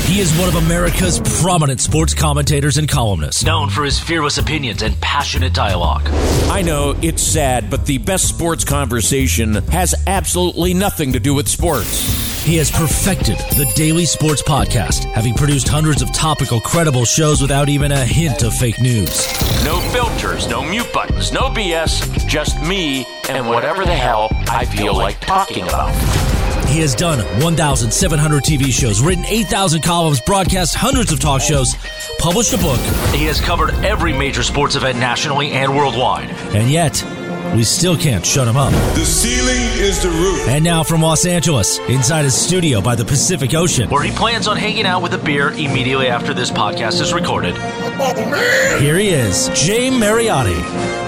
He is one of America's prominent sports commentators and columnists, known for his fearless opinions and passionate dialogue. I know it's sad, but the best sports conversation has absolutely nothing to do with sports. He has perfected the Daily Sports Podcast, having produced hundreds of topical, credible shows without even a hint of fake news. No filters, no mute buttons, no BS, just me and whatever the hell I feel like talking about. He has done 1,700 TV shows, written 8,000 columns, broadcast hundreds of talk shows, published a book. He has covered every major sports event nationally and worldwide. And yet, we still can't shut him up. The ceiling is the roof. And now from Los Angeles, inside his studio by the Pacific Ocean, where he plans on hanging out with a beer immediately after this podcast is recorded. Oh, man. Here he is, Jay Mariotti.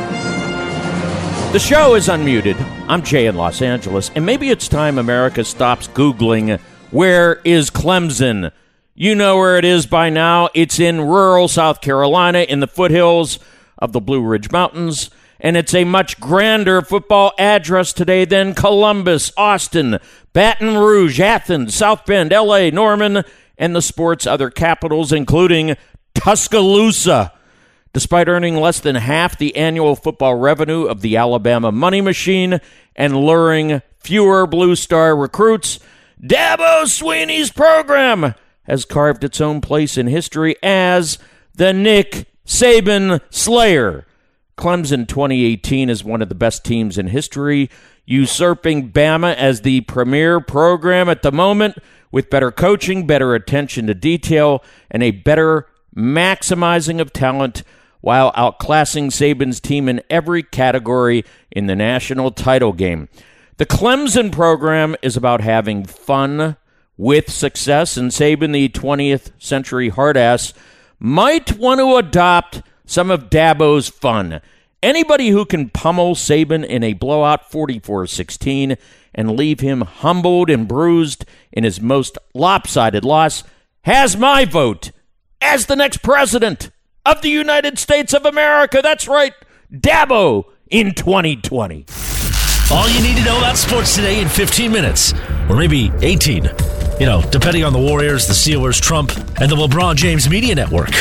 The show is unmuted. I'm Jay in Los Angeles, and maybe it's time America stops Googling, where is Clemson? You know where it is by now. It's in rural South Carolina in the foothills of the Blue Ridge Mountains, and it's a much grander football address today than Columbus, Austin, Baton Rouge, Athens, South Bend, L.A., Norman, and the sport's other capitals, including Tuscaloosa. Despite earning less than half the annual football revenue of the Alabama Money Machine and luring fewer Blue Star recruits, Dabo Swinney's program has carved its own place in history as the Nick Saban Slayer. Clemson 2018 is one of the best teams in history, usurping Bama as the premier program at the moment with better coaching, better attention to detail, and a better maximizing of talent while outclassing Saban's team in every category in the national title game. The Clemson program is about having fun with success, and Saban, the 20th century hardass, might want to adopt some of Dabo's fun. Anybody who can pummel Saban in a blowout 44-16 and leave him humbled and bruised in his most lopsided loss has my vote as the next president of the United States of America. That's right, Dabo in 2020. All you need to know about sports today in 15 minutes, or maybe 18, depending on the Warriors, the Steelers, Trump, and the LeBron James Media Network.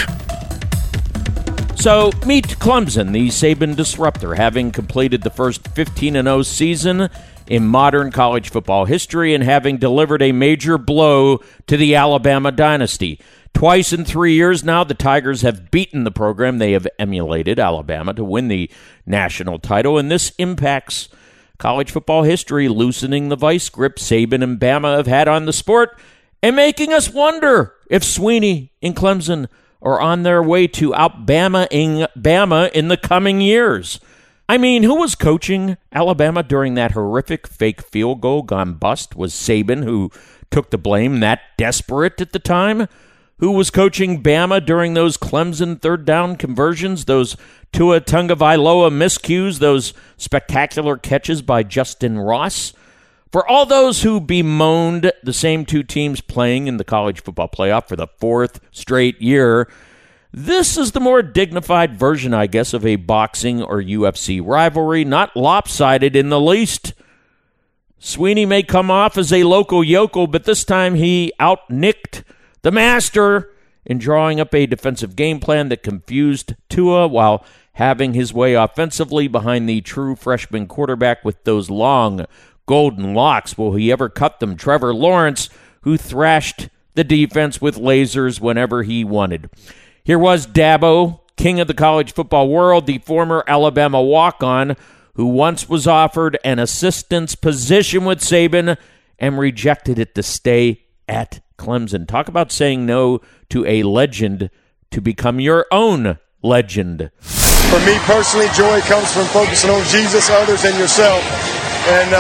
So, meet Clemson, the Saban disruptor, having completed the first 15-0 season in modern college football history and having delivered a major blow to the Alabama dynasty. Twice in 3 years now, the Tigers have beaten the program. They have emulated Alabama to win the national title, and this impacts college football history, loosening the vice grip Saban and Bama have had on the sport and making us wonder if Swinney and Clemson are on their way to out-Bama-ing Bama in the coming years. I mean, who was coaching Alabama during that horrific fake field goal gone bust? Was Saban, who took the blame, that desperate at the time? Who was coaching Bama during those Clemson third down conversions, those Tua Tagovailoa miscues, those spectacular catches by Justin Ross? For all those who bemoaned the same two teams playing in the college football playoff for the fourth straight year, this is the more dignified version, I guess, of a boxing or UFC rivalry, not lopsided in the least. Swinney may come off as a local yokel, but this time he out-nicked the master in drawing up a defensive game plan that confused Tua while having his way offensively behind the true freshman quarterback with those long golden locks. Will he ever cut them? Trevor Lawrence, who thrashed the defense with lasers whenever he wanted. Here was Dabo, king of the college football world, the former Alabama walk-on, who once was offered an assistant's position with Saban and rejected it to stay at Clemson. Talk about saying no to a legend to become your own legend. For me personally, joy comes from focusing on Jesus, others, and yourself. And,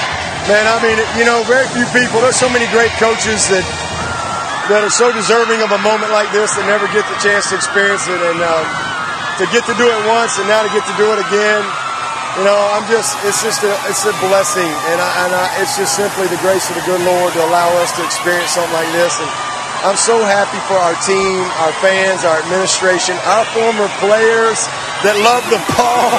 very few people, there's so many great coaches that are so deserving of a moment like this that never get the chance to experience it. And to get to do it once and now to get to do it again, it's a blessing. And it's just simply the grace of the good Lord to allow us to experience something like this. And I'm so happy for our team, our fans, our administration, our former players that love the ball.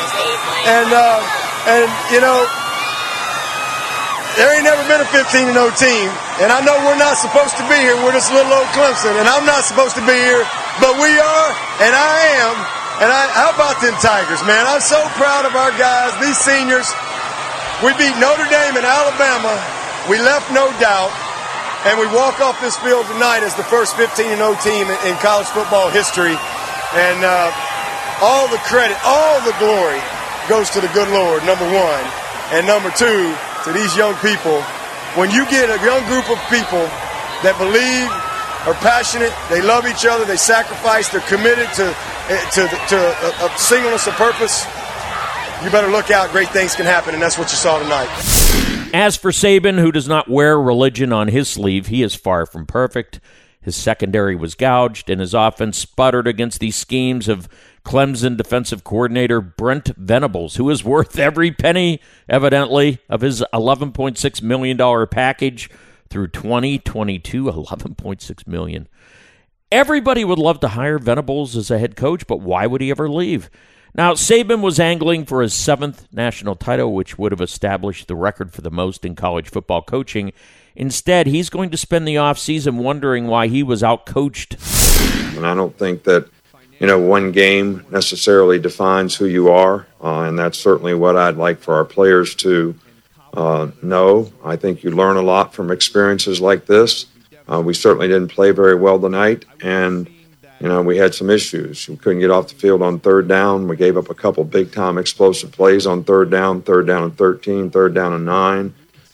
And there ain't never been a 15-0 team And I know we're not supposed to be here. We're just little old Clemson, and I'm not supposed to be here, but we are, and I am. And how about them Tigers, man? I'm so proud of our guys, these seniors. We beat Notre Dame and Alabama. We left no doubt, and we walk off this field tonight as the first 15-0 team in college football history. And all the credit, all the glory goes to the good Lord, number one. And number two, to these young people. When you get a young group of people that believe, are passionate, they love each other, they sacrifice, they're committed to a singleness of purpose, you better look out. Great things can happen, and that's what you saw tonight. As for Saban, who does not wear religion on his sleeve, he is far from perfect. His secondary was gouged, and his offense sputtered against the schemes of Clemson defensive coordinator Brent Venables, who is worth every penny, evidently, of his $11.6 million package through 2022. $11.6 million. Everybody would love to hire Venables as a head coach, but why would he ever leave? Now, Saban was angling for his 7th national title, which would have established the record for the most in college football coaching. Instead, he's going to spend the offseason wondering why he was outcoached. And I don't think that, one game necessarily defines who you are, and that's certainly what I'd like for our players to know. I think you learn a lot from experiences like this. We certainly didn't play very well tonight, and we had some issues. We couldn't get off the field on third down. We gave up a couple big-time explosive plays on third down and 13, third down and 9.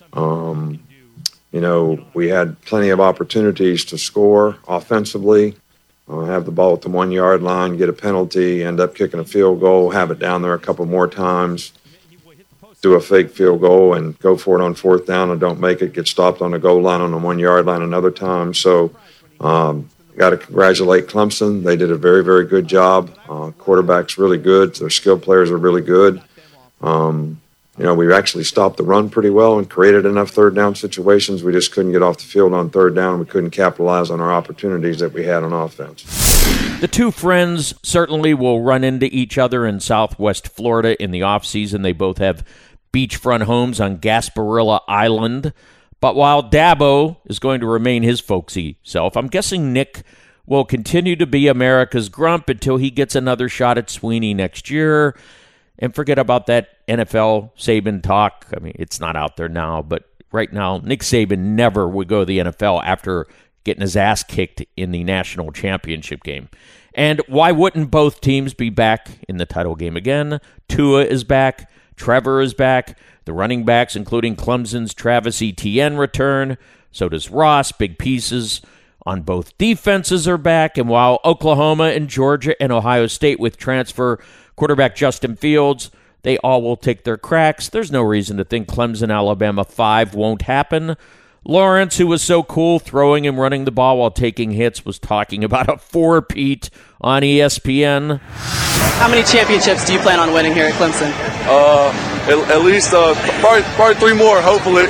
We had plenty of opportunities to score offensively, have the ball at the 1-yard line, get a penalty, end up kicking a field goal, have it down there a couple more times, do a fake field goal and go for it on fourth down and don't make it, get stopped on the goal line on the 1-yard line another time. So got to congratulate Clemson. They did a very, very good job. Quarterback's really good. Their skilled players are really good. We actually stopped the run pretty well and created enough third down situations. We just couldn't get off the field on third down. We couldn't capitalize on our opportunities that we had on offense. The two friends certainly will run into each other in Southwest Florida in the offseason. They both have beachfront homes on Gasparilla Island. But while Dabo is going to remain his folksy self, I'm guessing Nick will continue to be America's grump until he gets another shot at Sweeney next year. And forget about that NFL Saban talk. I mean, it's not out there now, but right now, Nick Saban never would go to the NFL after getting his ass kicked in the national championship game. And why wouldn't both teams be back in the title game again? Tua is back. Trevor is back. The running backs, including Clemson's Travis Etienne, return. So does Ross. Big pieces on both defenses are back. And while Oklahoma and Georgia and Ohio State with transfer quarterback Justin Fields, they all will take their cracks. There's no reason to think Clemson, Alabama 5 won't happen. Lawrence, who was so cool throwing and running the ball while taking hits, was talking about a four-peat on ESPN. How many championships do you plan on winning here at Clemson? At least probably 3 more, hopefully.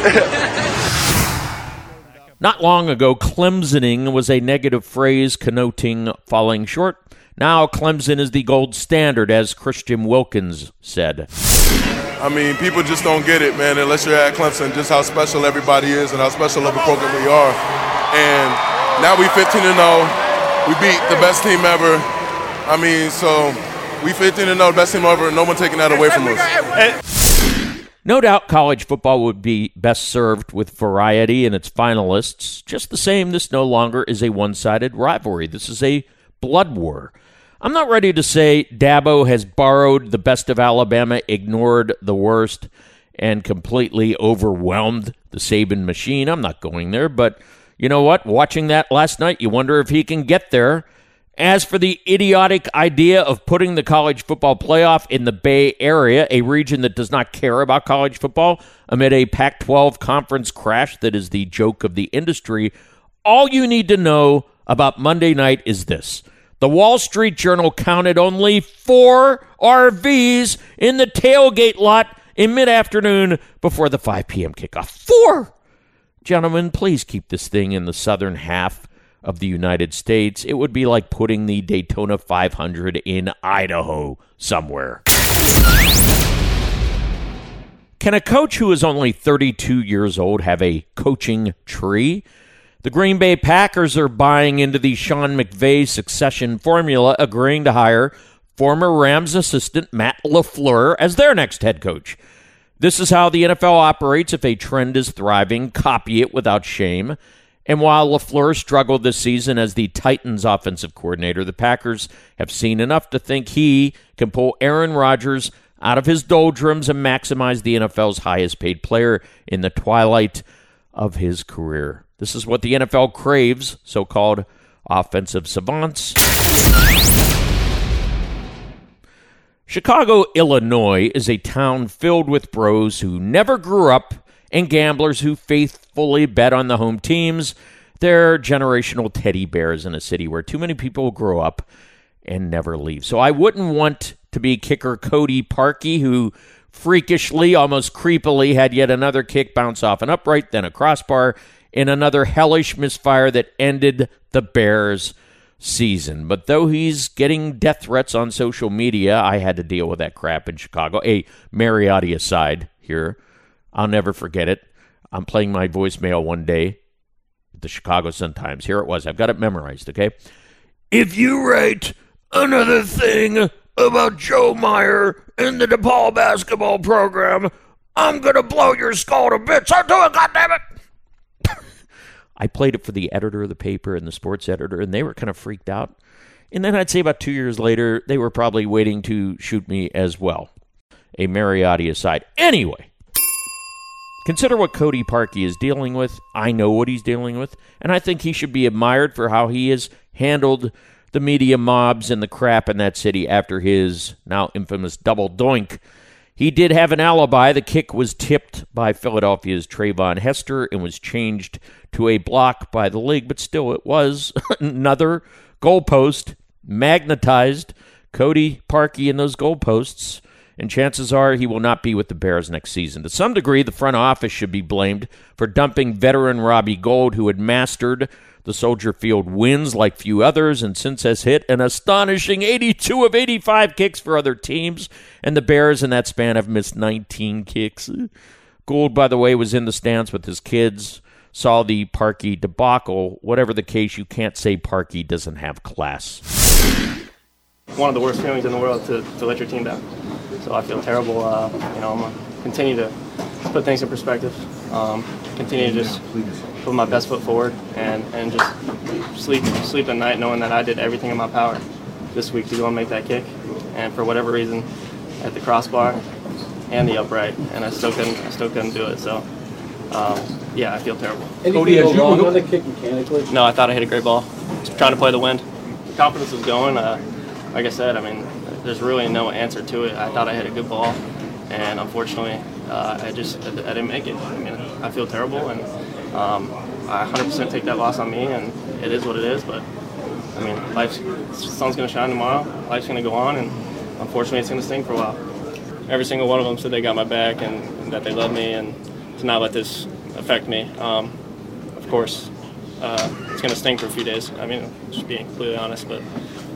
Not long ago, Clemsoning was a negative phrase connoting falling short. Now Clemson is the gold standard, as Christian Wilkins said. I mean, people just don't get it, man, unless you're at Clemson, just how special everybody is and how special of a program we are. And now we 15-0. We beat the best team ever. I mean, so we 15-0, the best team ever, and no one taking that away from us. No doubt college football would be best served with variety in its finalists. Just the same, this no longer is a one-sided rivalry. This is a blood war. I'm not ready to say Dabo has borrowed the best of Alabama, ignored the worst, and completely overwhelmed the Saban machine. I'm not going there, but you know what? Watching that last night, you wonder if he can get there. As for the idiotic idea of putting the college football playoff in the Bay Area, a region that does not care about college football, amid a Pac-12 conference crash that is the joke of the industry, all you need to know about Monday night is this. The Wall Street Journal counted only 4 RVs in the tailgate lot in mid-afternoon before the 5 p.m. kickoff. 4! Gentlemen, please keep this thing in the southern half of the United States. It would be like putting the Daytona 500 in Idaho somewhere. Can a coach who is only 32 years old have a coaching tree? The Green Bay Packers are buying into the Sean McVay succession formula, agreeing to hire former Rams assistant Matt LaFleur as their next head coach. This is how the NFL operates. If a trend is thriving, copy it without shame. And while LaFleur struggled this season as the Titans offensive coordinator, the Packers have seen enough to think he can pull Aaron Rodgers out of his doldrums and maximize the NFL's highest paid player in the twilight of his career. This is what the NFL craves, so-called offensive savants. Chicago, Illinois is a town filled with bros who never grew up and gamblers who faithfully bet on the home teams. They're generational teddy bears in a city where too many people grow up and never leave. So I wouldn't want to be kicker Cody Parkey, who freakishly, almost creepily, had yet another kick bounce off an upright, then a crossbar, in another hellish misfire that ended the Bears' season. But though he's getting death threats on social media, I had to deal with that crap in Chicago. A Mariotti aside here, I'll never forget it. I'm playing my voicemail one day at the Chicago Sun-Times. Here it was. I've got it memorized, okay? If you write another thing about Joe Meyer in the DePaul basketball program, I'm going to blow your skull to bits. I'll do it, goddammit! I played it for the editor of the paper and the sports editor, and they were kind of freaked out. And then I'd say about 2 years later, they were probably waiting to shoot me as well. A Mariotti aside. Anyway, consider what Cody Parkey is dealing with. I know what he's dealing with, and I think he should be admired for how he has handled the media mobs and the crap in that city after his now infamous double doink. He did have an alibi. The kick was tipped by Philadelphia's Trayvon Hester and was changed to a block by the league, but still it was another goalpost magnetized Cody Parkey in those goalposts, and chances are he will not be with the Bears next season. To some degree, the front office should be blamed for dumping veteran Robbie Gould, who had mastered the Soldier Field wins like few others, and since has hit an astonishing 82 of 85 kicks for other teams, and the Bears in that span have missed 19 kicks. Gould, by the way, was in the stands with his kids, saw the Parkey debacle. Whatever the case, you can't say Parkey doesn't have class. One of the worst feelings in the world to let your team down. So I feel terrible. I'm going to continue to put things in perspective, continue to just put my best foot forward and just sleep at night knowing that I did everything in my power this week to go and make that kick. And for whatever reason, at the crossbar and the upright, and I still couldn't do it. So, I feel terrible. Cody, go wrong on the kick mechanically? No, I thought I hit a great ball. Just trying to play the wind. The confidence was going. Like I said, there's really no answer to it. I thought I hit a good ball, and unfortunately, I didn't make it. I feel terrible, and I 100% take that loss on me, and it is what it is. But the sun's going to shine tomorrow. Life's going to go on, and unfortunately, it's going to sting for a while. Every single one of them said they got my back and that they love me, and to not let this affect me. Of course, it's going to sting for a few days. Just being completely honest, but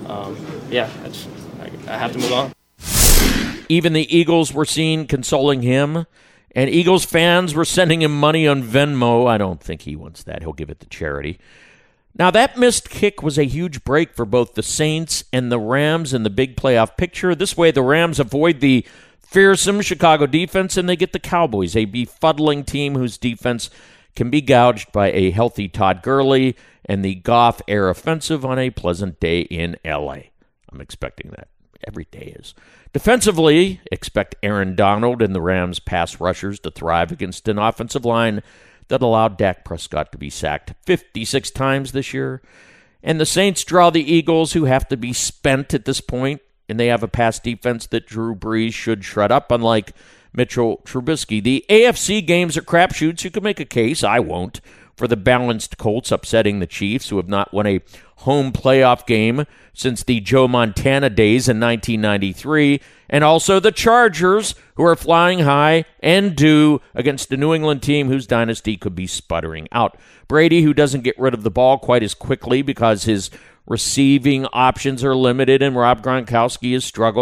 I have to move on. Even the Eagles were seen consoling him, and Eagles fans were sending him money on Venmo. I don't think he wants that. He'll give it to charity. Now, that missed kick was a huge break for both the Saints and the Rams in the big playoff picture. This way, the Rams avoid the fearsome Chicago defense, and they get the Cowboys, a befuddling team whose defense can be gouged by a healthy Todd Gurley and the Goff air offensive on a pleasant day in L.A. I'm expecting that. Every day is. Defensively, expect Aaron Donald and the Rams' pass rushers to thrive against an offensive line that allowed Dak Prescott to be sacked 56 times this year. And the Saints draw the Eagles, who have to be spent at this point, and they have a pass defense that Drew Brees should shred up, unlike Mitchell Trubisky. The AFC games are crapshoots. You can make a case, I won't, for the balanced Colts upsetting the Chiefs, who have not won a home playoff game since the Joe Montana days in 1993, and also the Chargers, who are flying high and due against a New England team whose dynasty could be sputtering out. Brady, who doesn't get rid of the ball quite as quickly because his receiving options are limited, and Rob Gronkowski has struggled,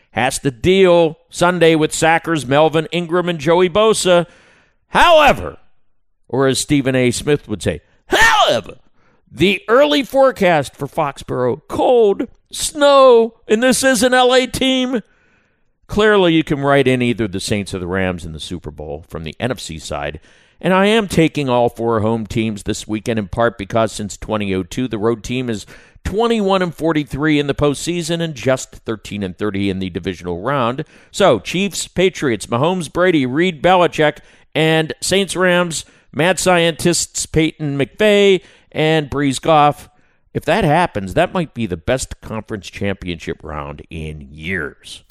has to deal Sunday with sackers Melvin Ingram and Joey Bosa. However, or as Stephen A. Smith would say, however, the early forecast for Foxborough, cold, snow, and this is an LA team. Clearly, you can write in either the Saints or the Rams in the Super Bowl from the NFC side. And I am taking all 4 home teams this weekend in part because since 2002, the road team is 21-43 in the postseason and just 13-30 in the divisional round. So, Chiefs, Patriots, Mahomes, Brady, Reed, Belichick, and Saints, Rams, mad scientists Peyton McVay, and Breeze Goff. If that happens, that might be the best conference championship round in years.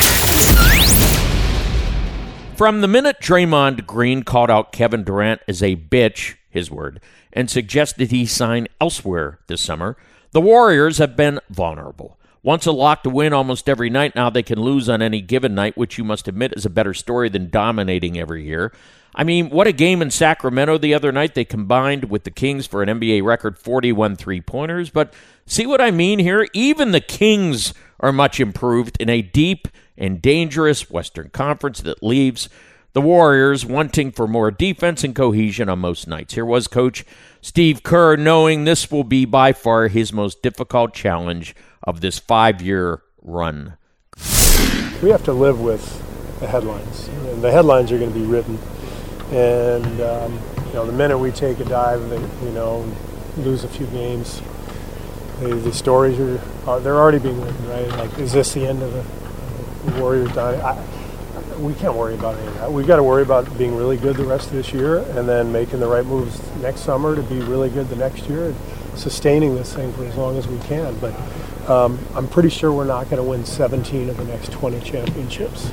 From the minute Draymond Green called out Kevin Durant as a bitch, his word, and suggested he sign elsewhere this summer, the Warriors have been vulnerable. Once a lock to win almost every night, now they can lose on any given night, which you must admit is a better story than dominating every year. I mean, what a game in Sacramento the other night. They combined with the Kings for an NBA record 41 three-pointers. But see what I mean here? Even the Kings are much improved in a deep and dangerous Western Conference that leaves the Warriors wanting for more defense and cohesion on most nights. Here was Coach Steve Kerr knowing this will be by far his most difficult challenge of this 5-year run. We have to live with the headlines, and the headlines are going to be written. And the minute we take a dive, lose a few games, the stories they're already being written, right? Like, is this the end of the Warriors dying? We can't worry about any of that. We've got to worry about being really good the rest of this year, and then making the right moves next summer to be really good the next year, and sustaining this thing for as long as we can. But I'm pretty sure we're not going to win 17 of the next 20 championships.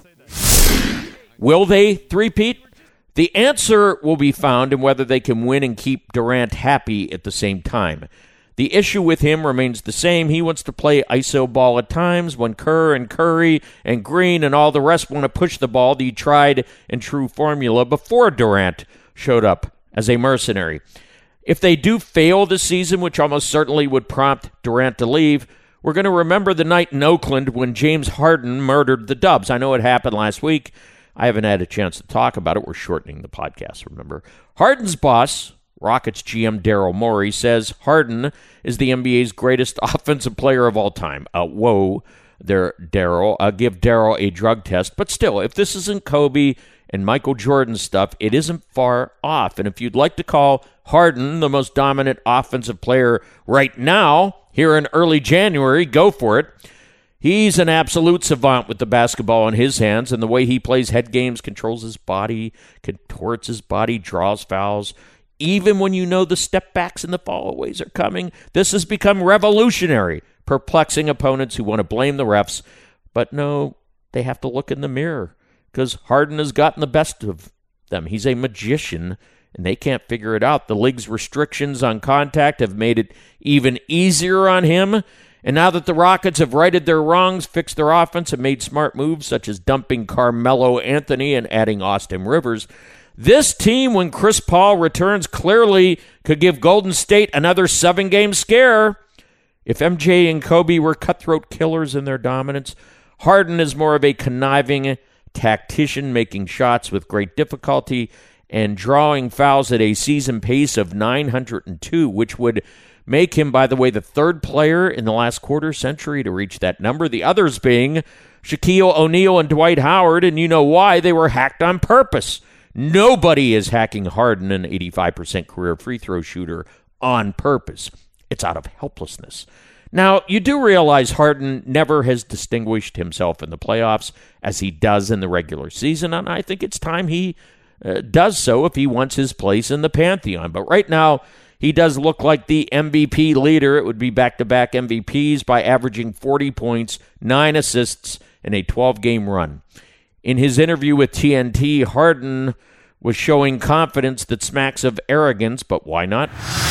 Will they three-peat? The answer will be found in whether they can win and keep Durant happy at the same time. The issue with him remains the same. He wants to play iso ball at times when Kerr and Curry and Green and all the rest want to push the ball, the tried and true formula before Durant showed up as a mercenary. If they do fail this season, which almost certainly would prompt Durant to leave, we're going to remember the night in Oakland when James Harden murdered the Dubs. I know it happened last week. I haven't had a chance to talk about it. We're shortening the podcast, remember. Harden's boss, Rockets GM Daryl Morey, says Harden is the NBA's greatest offensive player of all time. Whoa there, Daryl. Give Daryl a drug test. But still, if this isn't Kobe and Michael Jordan stuff, it isn't far off. And if you'd like to call Harden the most dominant offensive player right now, here in early January, go for it. He's an absolute savant with the basketball in his hands, and the way he plays head games, controls his body, contorts his body, draws fouls. Even when you know the step-backs and the followaways are coming, this has become revolutionary, perplexing opponents who want to blame the refs. But no, they have to look in the mirror, because Harden has gotten the best of them. He's a magician, and they can't figure it out. The league's restrictions on contact have made it even easier on him. And now that the Rockets have righted their wrongs, fixed their offense, and made smart moves such as dumping Carmelo Anthony and adding Austin Rivers, this team, when Chris Paul returns, clearly could give Golden State another 7-game scare. If MJ and Kobe were cutthroat killers in their dominance, Harden is more of a conniving tactician, making shots with great difficulty and drawing fouls at a season pace of 902, which would make him, by the way, the third player in the last quarter century to reach that number. The others being Shaquille O'Neal and Dwight Howard, and you know why. They were hacked on purpose. Nobody is hacking Harden, an 85% career free throw shooter, on purpose. It's out of helplessness. Now, you do realize Harden never has distinguished himself in the playoffs as he does in the regular season, and I think it's time he does so if he wants his place in the Pantheon. But right now, he does look like the MVP leader. It would be back-to-back MVPs by averaging 40 points, 9 assists, in a 12-game run. In his interview with TNT, Harden was showing confidence that smacks of arrogance, but why not?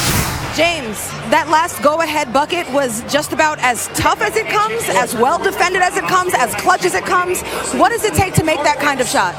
James, that last go-ahead bucket was just about as tough as it comes, as well-defended as it comes, as clutch as it comes. What does it take to make that kind of shot?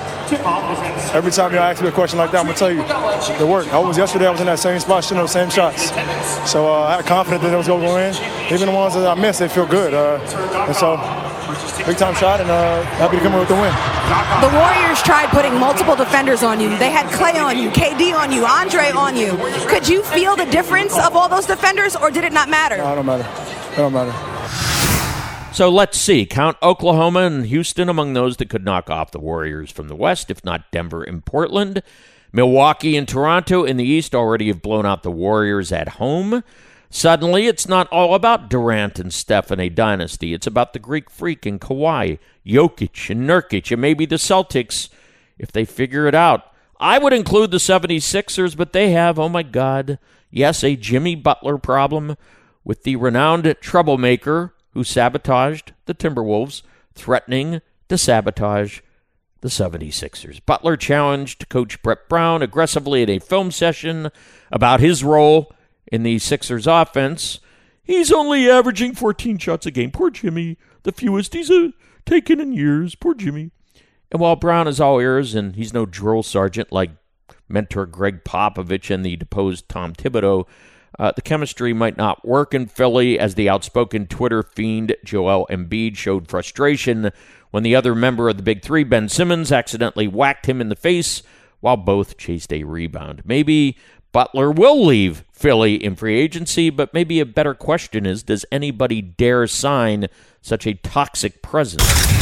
Every time you ask me a question like that, I'm going to tell you, it worked. Yesterday I was in that same spot, shooting those same shots. So I had confidence that it was going to go in. Even the ones that I missed, they feel good. And so big time shot, and happy to come in with the win. The Warriors tried putting multiple defenders on you. They had Clay on you, KD on you, Andre on you. Could you feel the difference of all those defenders, or did it not matter? No, it don't matter. It don't matter. So let's see. Count Oklahoma and Houston among those that could knock off the Warriors from the West, if not Denver and Portland. Milwaukee and Toronto in the East already have blown out the Warriors at home. Suddenly, it's not all about Durant and Steph and a dynasty. It's about the Greek Freak and Kawhi, Jokic and Nurkic, and maybe the Celtics if they figure it out. I would include the 76ers, but they have, oh my God, yes, a Jimmy Butler problem with the renowned troublemaker who sabotaged the Timberwolves, threatening to sabotage the 76ers. Butler challenged Coach Brett Brown aggressively at a film session about his role in the Sixers offense. He's only averaging 14 shots a game. Poor Jimmy. The fewest he's taken in years. Poor Jimmy. And while Brown is all ears and he's no drill sergeant like mentor Greg Popovich and the deposed Tom Thibodeau, the chemistry might not work in Philly as the outspoken Twitter fiend Joel Embiid showed frustration when the other member of the Big Three, Ben Simmons, accidentally whacked him in the face while both chased a rebound. Maybe Butler will leave Philly in free agency, but maybe a better question is, does anybody dare sign such a toxic presence?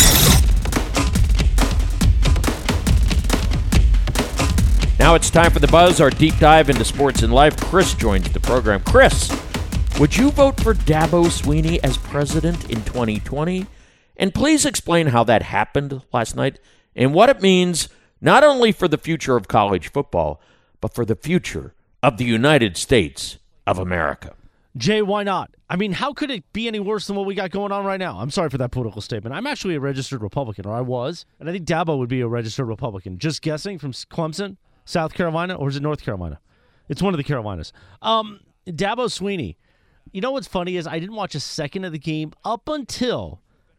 Now it's time for The Buzz, our deep dive into sports and life. Chris joins the program. Chris, would you vote for Dabo Swinney as president in 2020? And please explain how that happened last night and what it means not only for the future of college football, but for the future of the United States of America. Jay, why not? I mean, how could it be any worse than what we got going on right now? I'm sorry for that political statement. I'm actually a registered Republican, or I was, and I think Dabo would be a registered Republican. Just guessing, from Clemson, South Carolina, or is it North Carolina? It's one of the Carolinas. Dabo Swinney. You know what's funny is I didn't watch a second of the game up until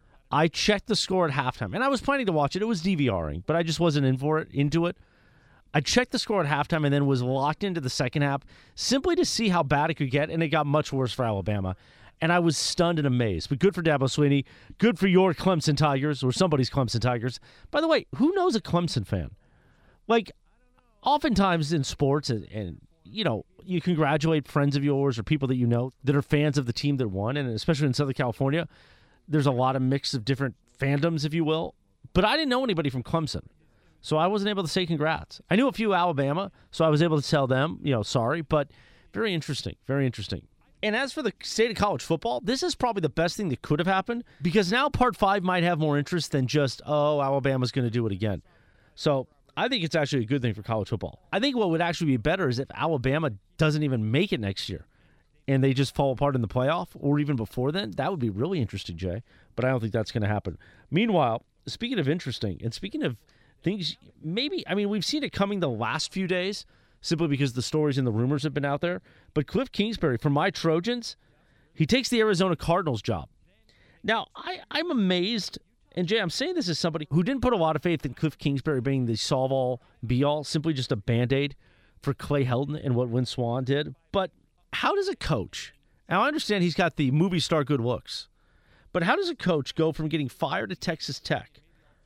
I checked the score at halftime. And I was planning to watch it. It was DVRing, but I just wasn't into it. I checked the score at halftime and then was locked into the second half simply to see how bad it could get, and it got much worse for Alabama. And I was stunned and amazed. But good for Dabo Swinney. Good for your Clemson Tigers, or somebody's Clemson Tigers. By the way, who knows a Clemson fan? Like, oftentimes in sports, and you know, you congratulate friends of yours or people that you know that are fans of the team that won, and especially in Southern California, there's a lot of mix of different fandoms, if you will. But I didn't know anybody from Clemson, so I wasn't able to say congrats. I knew a few Alabama, so I was able to tell them, sorry, but very interesting, very interesting. And as for the state of college football, this is probably the best thing that could have happened, because now Part 5 might have more interest than just, Alabama's going to do it again. So I think it's actually a good thing for college football. I think what would actually be better is if Alabama doesn't even make it next year and they just fall apart in the playoff, or even before then. That would be really interesting, Jay, but I don't think that's going to happen. Meanwhile, speaking of interesting, and speaking of things, we've seen it coming the last few days simply because the stories and the rumors have been out there, but Cliff Kingsbury, from my Trojans, he takes the Arizona Cardinals job. Now, I'm amazed. And, Jay, I'm saying this as somebody who didn't put a lot of faith in Cliff Kingsbury being the solve-all, be-all, simply just a Band-Aid for Clay Helton and what Win Swan did. But how does a coach, now I understand he's got the movie star good looks, but how does a coach go from getting fired at Texas Tech,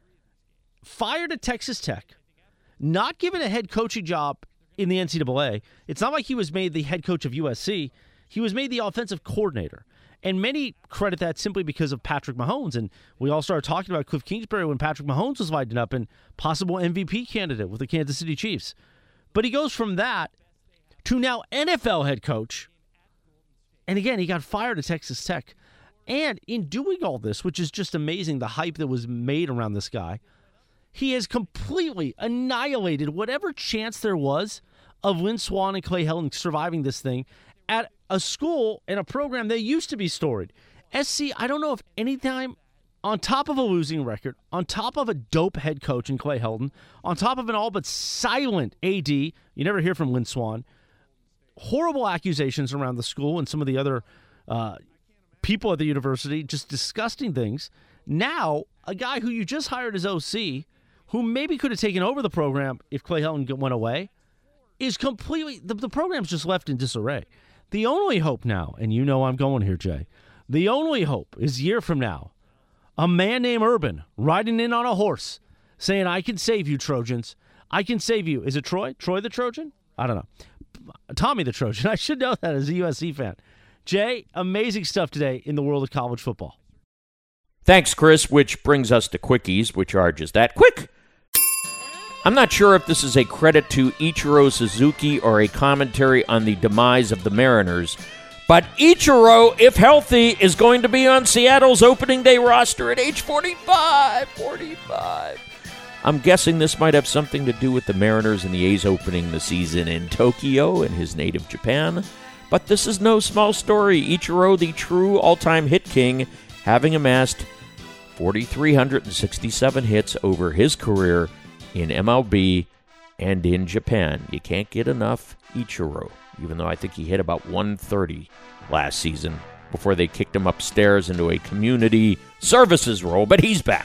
not given a head coaching job in the NCAA? It's not like he was made the head coach of USC. He was made the offensive coordinator. And many credit that simply because of Patrick Mahomes. And we all started talking about Cliff Kingsbury when Patrick Mahomes was lighting up and possible MVP candidate with the Kansas City Chiefs. But he goes from that to now NFL head coach. And again, he got fired at Texas Tech. And in doing all this, which is just amazing, the hype that was made around this guy, he has completely annihilated whatever chance there was of Win Swan and Clay Helton surviving this thing at a school and a program that used to be storied. SC, I don't know if any time, on top of a losing record, on top of a dope head coach in Clay Helton, on top of an all but silent AD, you never hear from Win Swan, horrible accusations around the school and some of the other people at the university, just disgusting things. Now, a guy who you just hired as OC, who maybe could have taken over the program if Clay Helton went away, is completely, the program's just left in disarray. The only hope now, and you know I'm going here, Jay, the only hope is a year from now, A man named Urban riding in on a horse saying, I can save you, Trojans. I can save you. Is it Troy? Troy the Trojan? I don't know. Tommy the Trojan. I should know that as a USC fan. Jay, amazing stuff today in the world of college football. Thanks, Chris, which brings us to quickies, which are just that quick. I'm not sure if this is a credit to Ichiro Suzuki or a commentary on the demise of the Mariners, but Ichiro, if healthy, is going to be on Seattle's opening day roster at age 45. I'm guessing this might have something to do with the Mariners and the A's opening the season in Tokyo, in his native Japan. But this is no small story. Ichiro, the true all-time hit king, having amassed 4,367 hits over his career in MLB and in Japan. You can't get enough Ichiro, even though I think he hit about 130 last season before they kicked him upstairs into a community services role, but he's back.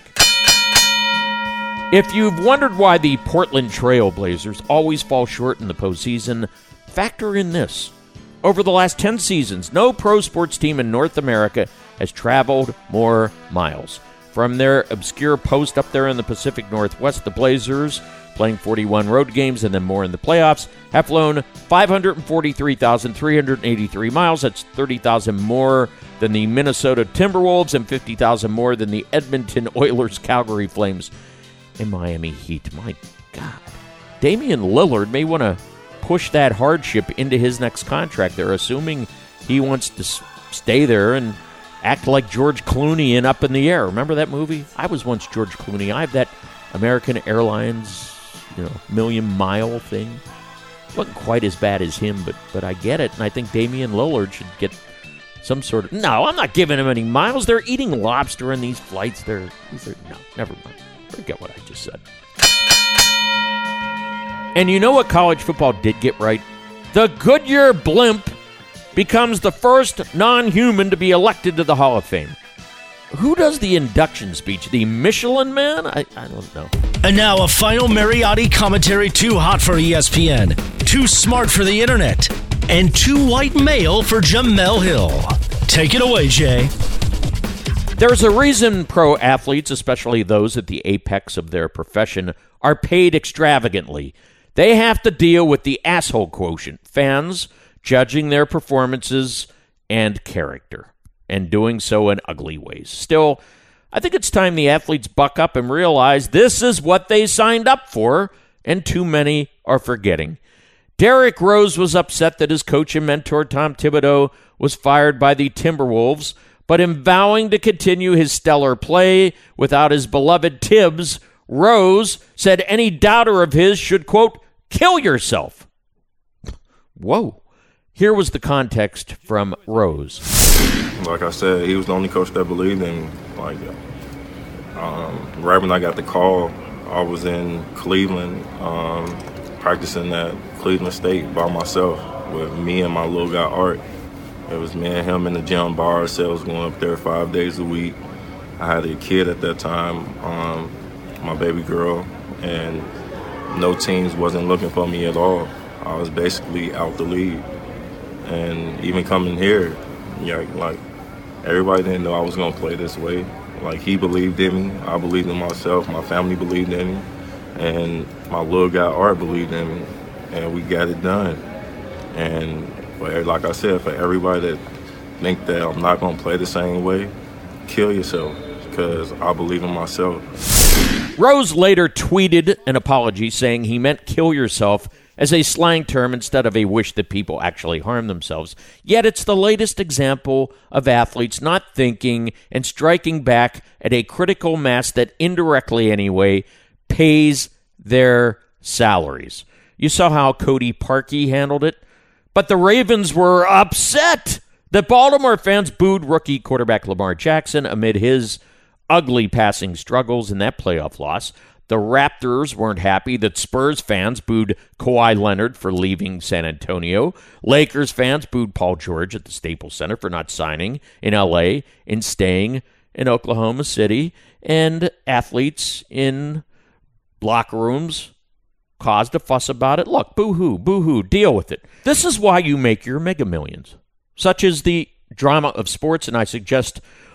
If you've wondered why the Portland Trail Blazers always fall short in the postseason, factor in this. Over the last 10 seasons, no pro sports team in North America has traveled more miles. From their obscure post up there in the Pacific Northwest, the Blazers, playing 41 road games and then more in the playoffs, have flown 543,383 miles. That's 30,000 more than the Minnesota Timberwolves and 50,000 more than the Edmonton Oilers, Calgary Flames, and Miami Heat. My God. Damian Lillard may want to push that hardship into his next contract. They're assuming he wants to stay there and act like George Clooney in Up in the Air. Remember that movie? I was once George Clooney. I have that American Airlines, Million Mile thing. It wasn't quite as bad as him, but I get it. And I think Damian Lillard should get some sort of... No, I'm not giving him any miles. They're eating lobster in these flights. No, never mind. Forget what I just said. And you know what college football did get right? The Goodyear blimp becomes the first non-human to be elected to the Hall of Fame. Who does the induction speech? The Michelin Man? I don't know. And now a final Mariotti commentary too hot for ESPN, too smart for the internet, and too white male for Jamel Hill. Take it away, Jay. There's a reason pro athletes, especially those at the apex of their profession, are paid extravagantly. They have to deal with the asshole quotient, fans judging their performances and character, and doing so in ugly ways. Still, I think it's time the athletes buck up and realize this is what they signed up for, and too many are forgetting. Derrick Rose was upset that his coach and mentor Tom Thibodeau was fired by the Timberwolves, but in vowing to continue his stellar play without his beloved Tibbs, Rose said any doubter of his should, quote, kill yourself. Whoa. Here was the context from Rose. Like I said, he was the only coach that believed in me. Right when I got the call, I was in Cleveland practicing at Cleveland State by myself with me and my little guy Art. It was me and him in the gym by ourselves going up there 5 days a week. I had a kid at that time, my baby girl, and no teams wasn't looking for me at all. I was basically out the league. And even coming here, everybody didn't know I was going to play this way. He believed in me. I believed in myself. My family believed in me. And my little guy Art believed in me. And we got it done. And like I said, for everybody that think that I'm not going to play the same way, kill yourself, because I believe in myself. Rose later tweeted an apology saying he meant kill yourself as a slang term instead of a wish that people actually harm themselves. Yet it's the latest example of athletes not thinking and striking back at a critical mass that indirectly anyway pays their salaries. You saw how Cody Parkey handled it, but the Ravens were upset that Baltimore fans booed rookie quarterback Lamar Jackson amid his ugly passing struggles in that playoff loss. The Raptors weren't happy that Spurs fans booed Kawhi Leonard for leaving San Antonio. Lakers fans booed Paul George at the Staples Center for not signing in L.A. and staying in Oklahoma City. And athletes in locker rooms caused a fuss about it. Look, boo-hoo, deal with it. This is why you make your mega millions. Such is the drama of sports, and I suggest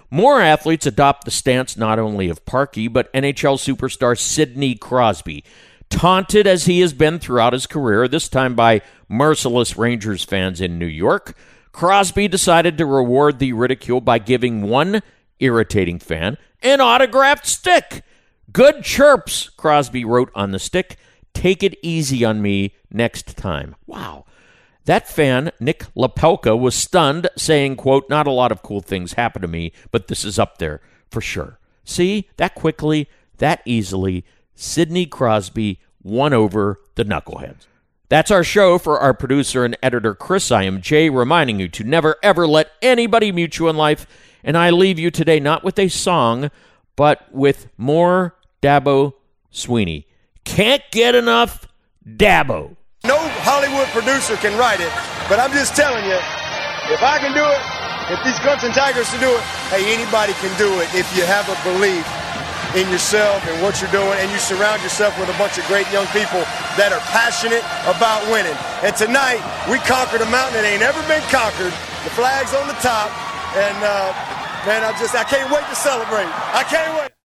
More athletes adopt the stance not only of Parkey, but NHL superstar Sidney Crosby. Taunted as he has been throughout his career, this time by merciless Rangers fans in New York, Crosby decided to reward the ridicule by giving one irritating fan an autographed stick. "Good chirps," Crosby wrote on the stick. "Take it easy on me next time." Wow. That fan, Nick Lapelka, was stunned, saying, quote, "Not a lot of cool things happen to me, but this is up there for sure." See, that quickly, that easily, Sidney Crosby won over the knuckleheads. That's our show. For our producer and editor, Chris, I am Jay, reminding you to never, ever let anybody mute you in life. And I leave you today not with a song, but with more Dabo Swinney. Can't get enough Dabo. No Hollywood producer can write it, but I'm just telling you, if I can do it, if these Clemson Tigers can do it, hey, anybody can do it if you have a belief in yourself and what you're doing, and you surround yourself with a bunch of great young people that are passionate about winning. And tonight, we conquered a mountain that ain't ever been conquered. The flag's on the top, and man, I can't wait to celebrate. I can't wait.